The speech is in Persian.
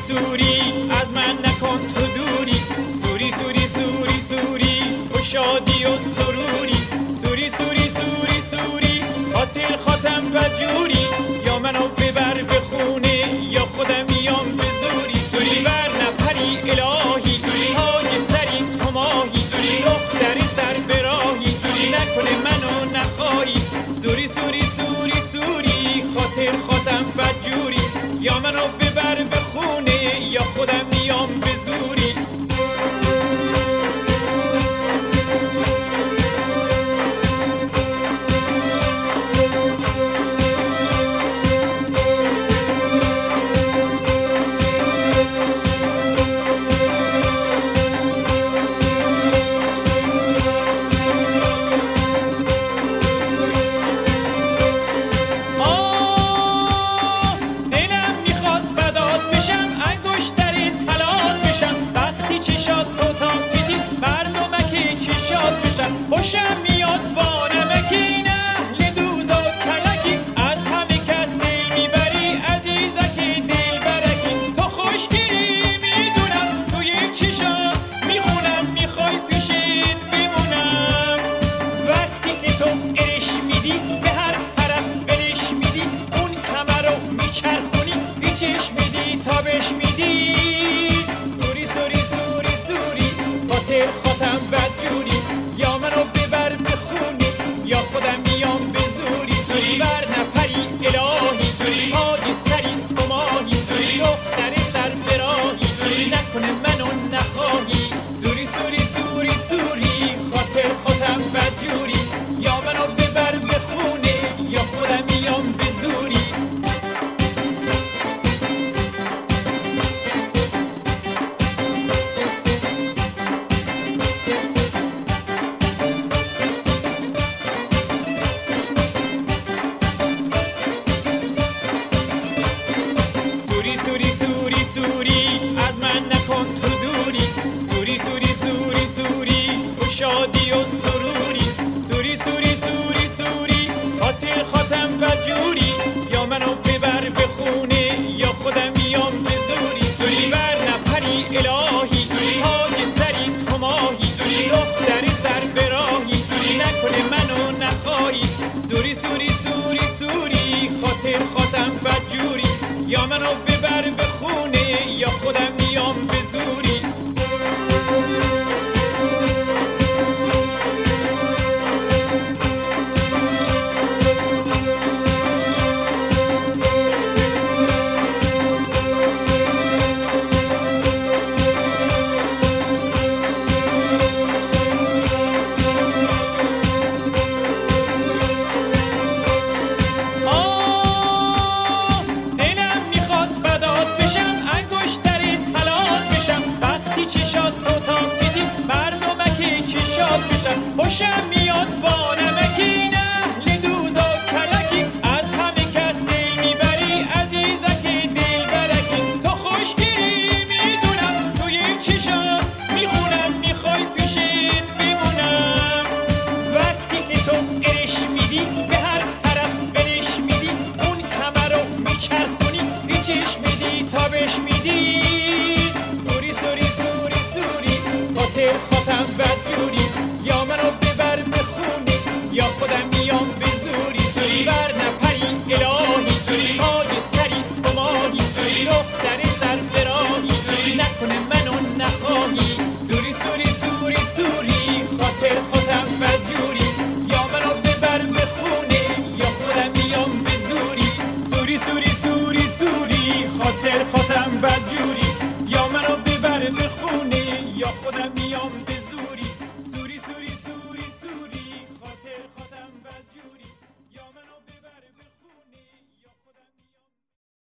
سوری از من نکن تو دوری، سوری سوری سوری سوری و شادی و سروری، سوری سوری سوری سوری خاطر خاتم بدجوری، یا منو ببر به خونه یا خودم میام به زوری، سوری بر نپری الهی، سوری های سری تو ماهی، سوری دختری سر به راهی، سوری نکنه منو نخواهی، سوری سوری سوری سوری خاطر خاتم بدجوری، یا منو ببر به خونه یا خودم میام به زوری. خوشم میاد با نمکین اهل دوز و کلکی، از همه کس دل میبری عزیزکی دل برکی، تو خوشگیری میدونم توی چشات میخونم، میخوای پیشت بمونم، وقتی که تو قرش میدی به هر طرف برش میدی، اون کمر رو میچرخونی پیچش میدی تابش میدی، سوری سوری سوری سوری خاطر خاتم بدجوری، یا منو ببر به خونه یا خودم میام به زوری، سوری بر نپری الهی، سوری های سری تو ماهی، سوری دختر سر به راهی، سوری نکنه منو نخواهی، سوری سوری سوری سوری خاطر خاتم بدجوری، یا منو ببر به خونه یا خودم میام به زوری. سوری سوری سوری سوری از من نکن تو دوری، سوری سوری سوری سوری و شادی و سروری، سوری سوری سوری سوری خاطر خاتم بدجوری، یا منو ببر به خونه یا خودم میام به زوری، سوری بر نپری الهی، سوری های سری تو ماهی، سوری دختری سر به راهی، سوری نکنه منو نخواهی، سوری سوری سوری سوری خاطر خاتم بدجوری، یا منو ببر به خونه یا خودم میام به زوری. خوشم